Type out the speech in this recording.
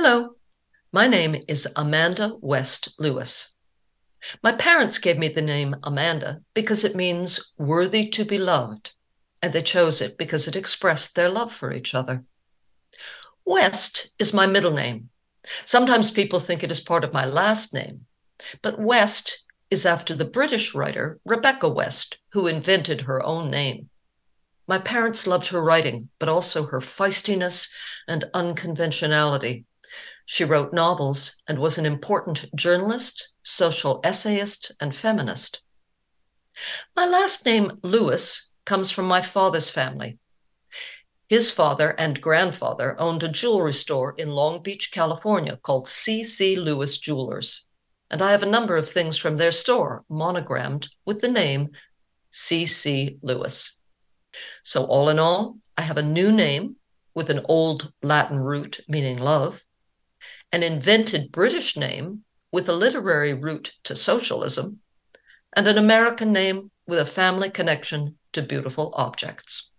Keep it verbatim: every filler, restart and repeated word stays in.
Hello, my name is Amanda West Lewis. My parents gave me the name Amanda because it means worthy to be loved, and they chose it because it expressed their love for each other. West is my middle name. Sometimes people think it is part of my last name, but West is after the British writer Rebecca West, who invented her own name. My parents loved her writing, but also her feistiness and unconventionality. She wrote novels and was an important journalist, social essayist, and feminist. My last name, Lewis, comes from my father's family. His father and grandfather owned a jewelry store in Long Beach, California called C C. Lewis Jewelers. And I have a number of things from their store monogrammed with the name C C. Lewis. So, all in all, I have a new name with an old Latin root meaning love, an invented British name with a literary root to socialism, and an American name with a family connection to beautiful objects.